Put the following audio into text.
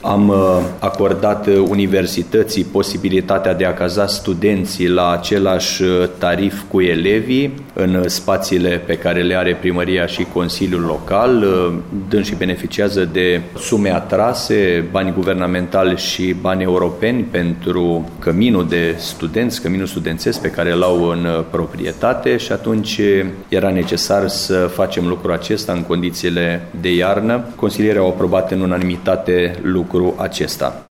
Am acordat universității posibilitatea de a caza studenții la același tarif cu elevii în spațiile pe care le are primăria și Consiliul Local. Dânsii beneficiază de sume atrase, bani guvernamentali și bani europeni pentru căminul de studenți, căminul studențesc pe care îl au în proprietate și atunci era necesar să facem lucrul acesta în condițiile de iarnă. Consilierii au aprobat în unanimitate lucrul acesta.